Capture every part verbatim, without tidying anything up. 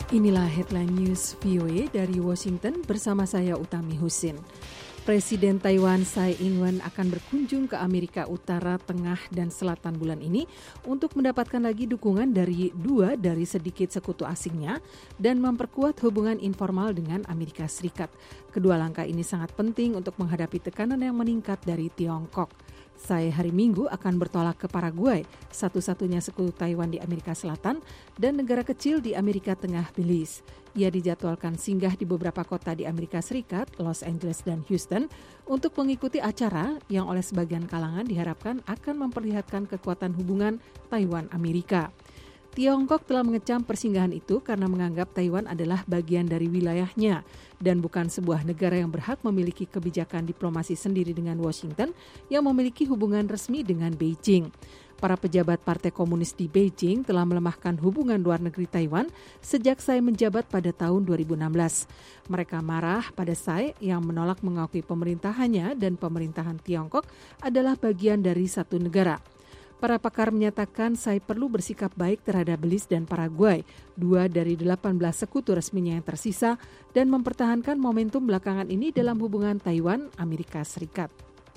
Inilah headline news V O A dari Washington bersama saya Utami Husin. Presiden Taiwan Tsai Ing-wen akan berkunjung ke Amerika Utara, Tengah, dan Selatan bulan ini untuk mendapatkan lagi dukungan dari dua dari sedikit sekutu asingnya dan memperkuat hubungan informal dengan Amerika Serikat. Kedua langkah ini sangat penting untuk menghadapi tekanan yang meningkat dari Tiongkok. Tsai hari Minggu akan bertolak ke Paraguay, satu-satunya sekutu Taiwan di Amerika Selatan dan negara kecil di Amerika Tengah, Belize. Ia dijadwalkan singgah di beberapa kota di Amerika Serikat, Los Angeles dan Houston, untuk mengikuti acara yang oleh sebagian kalangan diharapkan akan memperlihatkan kekuatan hubungan Taiwan-Amerika. Tiongkok telah mengecam persinggahan itu karena menganggap Taiwan adalah bagian dari wilayahnya dan bukan sebuah negara yang berhak memiliki kebijakan diplomasi sendiri dengan Washington yang memiliki hubungan resmi dengan Beijing. Para pejabat Partai Komunis di Beijing telah melemahkan hubungan luar negeri Taiwan sejak Tsai menjabat pada tahun dua ribu enam belas. Mereka marah pada Tsai yang menolak mengakui pemerintahannya dan pemerintahan Tiongkok adalah bagian dari satu negara. Para pakar menyatakan Tsai perlu bersikap baik terhadap Belize dan Paraguay, dua dari delapan belas sekutu resminya yang tersisa, dan mempertahankan momentum belakangan ini dalam hubungan Taiwan-Amerika Serikat.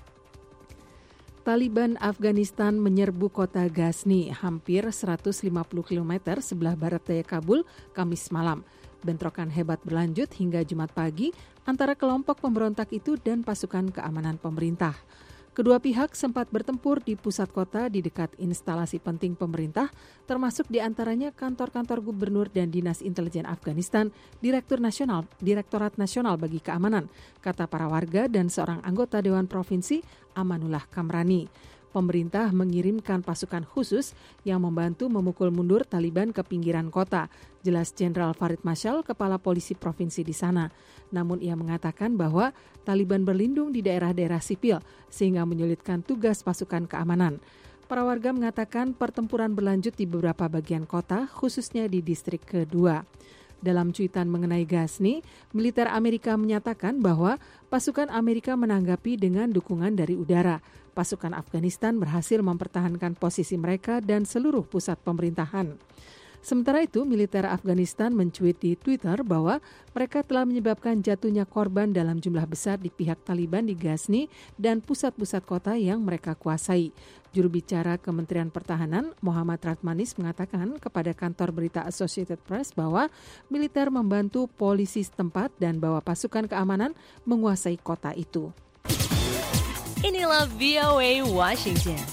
Taliban Afghanistan menyerbu kota Ghazni, hampir seratus lima puluh kilometer sebelah barat daya Kabul, Kamis malam. Bentrokan hebat berlanjut hingga Jumat pagi antara kelompok pemberontak itu dan pasukan keamanan pemerintah. Kedua pihak sempat bertempur di pusat kota di dekat instalasi penting pemerintah, termasuk diantaranya kantor-kantor gubernur dan Dinas Intelijen Afghanistan, Direktur Nasional, Direktorat Nasional bagi Keamanan, kata para warga dan seorang anggota Dewan Provinsi, Amanullah Kamrani. Pemerintah mengirimkan pasukan khusus yang membantu memukul mundur Taliban ke pinggiran kota, jelas Jenderal Farid Mashal, kepala polisi provinsi di sana. Namun ia mengatakan bahwa Taliban berlindung di daerah-daerah sipil sehingga menyulitkan tugas pasukan keamanan. Para warga mengatakan pertempuran berlanjut di beberapa bagian kota, khususnya di distrik kedua. Dalam cuitan mengenai Ghazni, militer Amerika menyatakan bahwa pasukan Amerika menanggapi dengan dukungan dari udara. Pasukan Afghanistan berhasil mempertahankan posisi mereka dan seluruh pusat pemerintahan. Sementara itu, militer Afghanistan mencuit di Twitter bahwa mereka telah menyebabkan jatuhnya korban dalam jumlah besar di pihak Taliban di Ghazni dan pusat-pusat kota yang mereka kuasai. Juru bicara Kementerian Pertahanan, Muhammad Ratmanis, mengatakan kepada kantor berita Associated Press bahwa militer membantu polisi setempat dan bahwa pasukan keamanan menguasai kota itu. Inilah V O A Washington.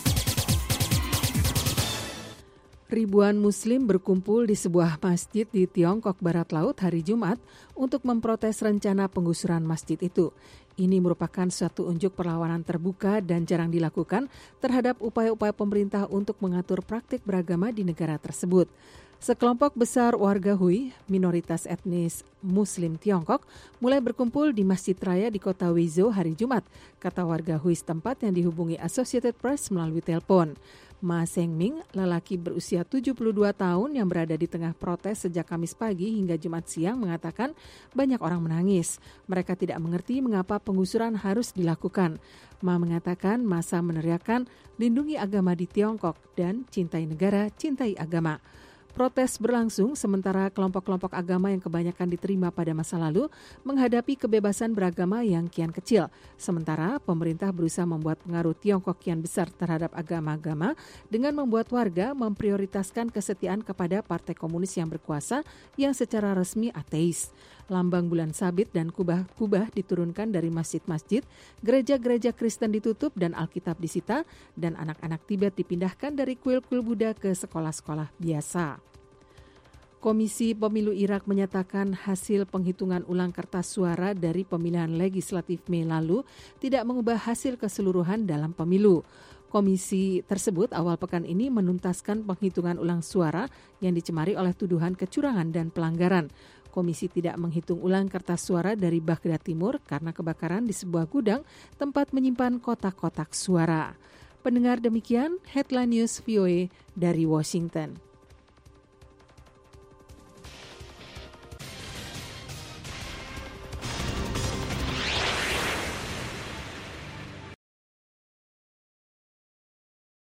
Ribuan Muslim berkumpul di sebuah masjid di Tiongkok Barat Laut hari Jumat untuk memprotes rencana penggusuran masjid itu. Ini merupakan suatu unjuk perlawanan terbuka dan jarang dilakukan terhadap upaya-upaya pemerintah untuk mengatur praktik beragama di negara tersebut. Sekelompok besar warga Hui, minoritas etnis Muslim Tiongkok, mulai berkumpul di Masjid Raya di kota Wenzhou hari Jumat, kata warga Hui setempat yang dihubungi Associated Press melalui telepon. Ma Sengming, lelaki berusia tujuh puluh dua tahun yang berada di tengah protes sejak Kamis pagi hingga Jumat siang mengatakan banyak orang menangis. Mereka tidak mengerti mengapa penggusuran harus dilakukan. Ma mengatakan masa meneriakan lindungi agama di Tiongkok dan cintai negara, cintai agama. Protes berlangsung sementara kelompok-kelompok agama yang kebanyakan diterima pada masa lalu menghadapi kebebasan beragama yang kian kecil. Sementara pemerintah berusaha membuat pengaruh Tiongkok kian besar terhadap agama-agama dengan membuat warga memprioritaskan kesetiaan kepada partai komunis yang berkuasa yang secara resmi ateis. Lambang bulan sabit dan kubah-kubah diturunkan dari masjid-masjid, gereja-gereja Kristen ditutup dan Alkitab disita, dan anak-anak Tibet dipindahkan dari kuil-kuil Buddha ke sekolah-sekolah biasa. Komisi Pemilu Irak menyatakan hasil penghitungan ulang kertas suara dari pemilihan legislatif Mei lalu tidak mengubah hasil keseluruhan dalam pemilu. Komisi tersebut awal pekan ini menuntaskan penghitungan ulang suara yang dicemari oleh tuduhan kecurangan dan pelanggaran. Komisi tidak menghitung ulang kertas suara dari Baghdad Timur karena kebakaran di sebuah gudang tempat menyimpan kotak-kotak suara. Pendengar, demikian headline news V O A dari Washington.